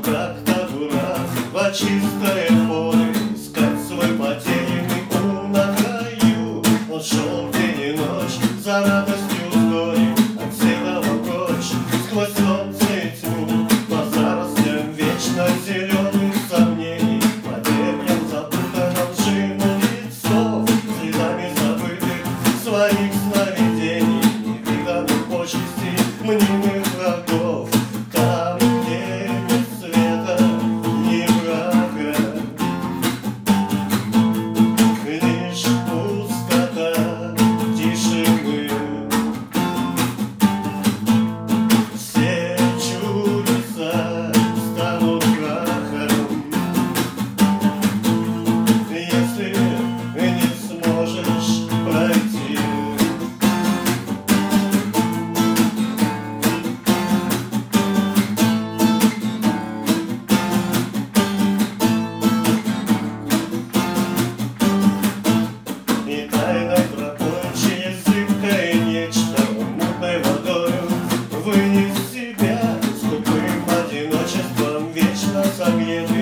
как-то дурак во чистое поле искать свой потерянный ум на краю. Он шел день и ночь за радостью с горем, от всего прочь, сквозь солнце и тьму, по зарослям вечно зеленых сомнений, по дебрям запутанным лживым лицом, следами забытых своих сновидений, невиданных почестей, мнимых врагов. Там, где нет света, ни врага, лишь пустота тишины. Все чудеса станут прахом, если не сможешь пройти. И тайной тропой через зыбкое нечто, мутной водою вынес себя, скупым одиночеством вечно согретым.